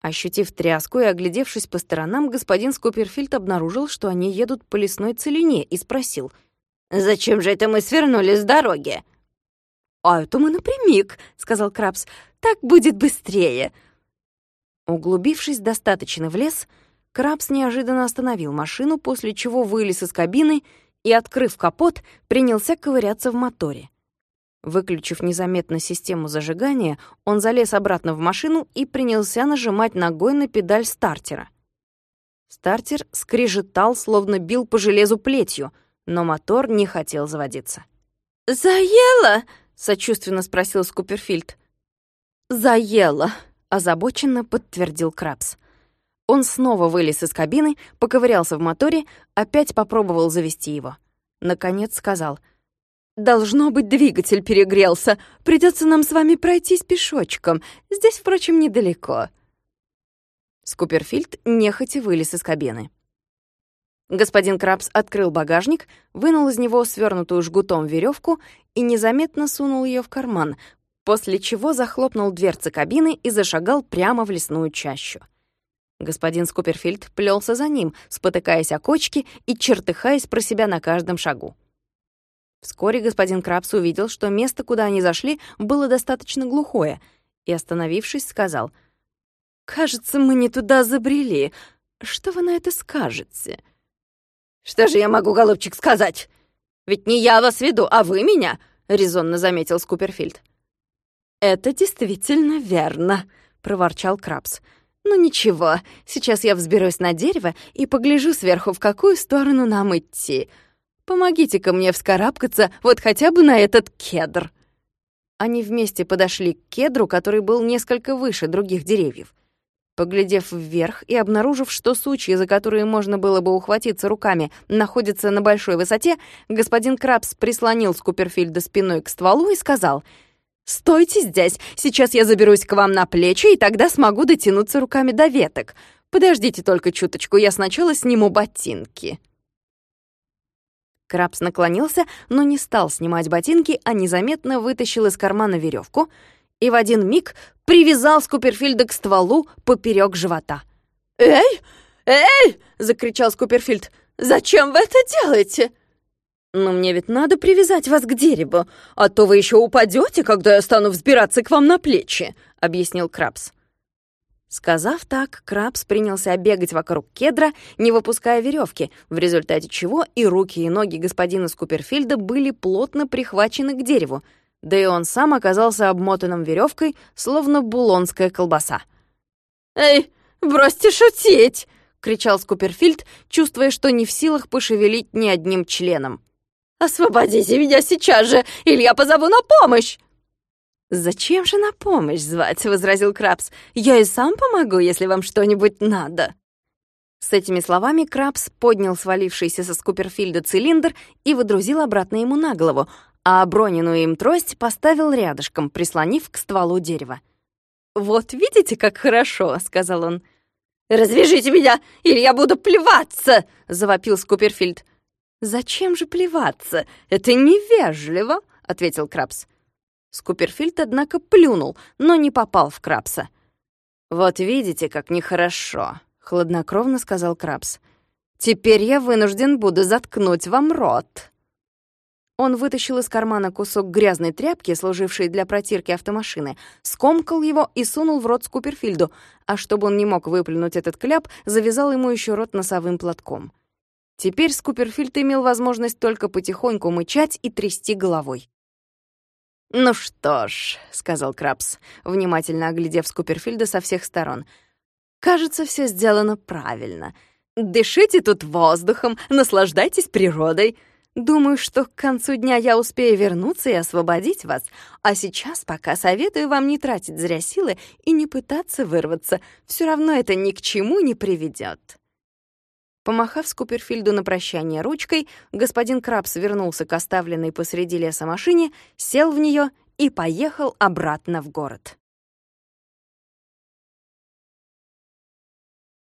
Ощутив тряску и оглядевшись по сторонам, господин Скуперфильд обнаружил, что они едут по лесной целине, и спросил: «Зачем же это мы свернули с дороги?» «А это мы напрямик», — сказал Крабс. «Так будет быстрее». Углубившись достаточно в лес, Крабс неожиданно остановил машину, после чего вылез из кабины и, открыв капот, принялся ковыряться в моторе. Выключив незаметно систему зажигания, он залез обратно в машину и принялся нажимать ногой на педаль стартера. Стартер скрежетал, словно бил по железу плетью, но мотор не хотел заводиться. «Заело?» — сочувственно спросил Скуперфильд. «Заело», — озабоченно подтвердил Крабс. Он снова вылез из кабины, поковырялся в моторе, опять попробовал завести его. Наконец сказал: «Должно быть, двигатель перегрелся. Придется нам с вами пройтись пешочком. Здесь, впрочем, недалеко». Скуперфильд нехотя вылез из кабины. Господин Крабс открыл багажник, вынул из него свернутую жгутом веревку и незаметно сунул ее в карман, после чего захлопнул дверцы кабины и зашагал прямо в лесную чащу. Господин Скуперфильд плелся за ним, спотыкаясь о кочки и чертыхаясь про себя на каждом шагу. Вскоре господин Крабс увидел, что место, куда они зашли, было достаточно глухое, и, остановившись, сказал: «Кажется, мы не туда забрели. Что вы на это скажете?» «Что же я могу, голубчик, сказать? Ведь не я вас веду, а вы меня», — резонно заметил Скуперфильд. «Это действительно верно», — проворчал Крабс. «Ну ничего, сейчас я взберусь на дерево и погляжу сверху, в какую сторону нам идти. Помогите-ка мне вскарабкаться вот хотя бы на этот кедр». Они вместе подошли к кедру, который был несколько выше других деревьев. Поглядев вверх и обнаружив, что сучья, за которые можно было бы ухватиться руками, находятся на большой высоте, господин Крабс прислонил Скуперфильда спиной к стволу и сказал: «Стойте здесь, сейчас я заберусь к вам на плечи, и тогда смогу дотянуться руками до веток. Подождите только чуточку, я сначала сниму ботинки». Крабс наклонился, но не стал снимать ботинки, а незаметно вытащил из кармана веревку и в один миг привязал Скуперфильда к стволу поперек живота. «Эй! Эй!» — закричал Скуперфильд. «Зачем вы это делаете?» «Но мне ведь надо привязать вас к дереву, а то вы еще упадете, когда я стану взбираться к вам на плечи», — объяснил Крабс. Сказав так, Крабс принялся бегать вокруг кедра, не выпуская веревки, в результате чего и руки, и ноги господина Скуперфильда были плотно прихвачены к дереву, да и он сам оказался обмотанным веревкой, словно булонская колбаса. «Эй, бросьте шутить!» — кричал Скуперфильд, чувствуя, что не в силах пошевелить ни одним членом. «Освободите меня сейчас же, или я позову на помощь!» «Зачем же на помощь звать?» — возразил Крабс. «Я и сам помогу, если вам что-нибудь надо». С этими словами Крабс поднял свалившийся со Скуперфильда цилиндр и выдрузил обратно ему на голову, а оброненную им трость поставил рядышком, прислонив к стволу дерева. «Вот видите, как хорошо», — сказал он. «Развяжите меня, или я буду плеваться!» — завопил Скуперфильд. «Зачем же плеваться? Это невежливо», — ответил Крабс. Скуперфильд, однако, плюнул, но не попал в Крабса. «Вот видите, как нехорошо», — хладнокровно сказал Крабс. «Теперь я вынужден буду заткнуть вам рот». Он вытащил из кармана кусок грязной тряпки, служившей для протирки автомашины, скомкал его и сунул в рот Скуперфильду, а чтобы он не мог выплюнуть этот кляп, завязал ему еще рот носовым платком. Теперь Скуперфильд имел возможность только потихоньку мычать и трясти головой. «Ну что ж», — сказал Крабс, внимательно оглядев Скуперфильда со всех сторон, «кажется, все сделано правильно. Дышите тут воздухом, наслаждайтесь природой. Думаю, что к концу дня я успею вернуться и освободить вас, а сейчас пока советую вам не тратить зря силы и не пытаться вырваться, все равно это ни к чему не приведет». Помахав Скуперфильду на прощание ручкой, господин Крабс вернулся к оставленной посреди леса машине, сел в нее и поехал обратно в город.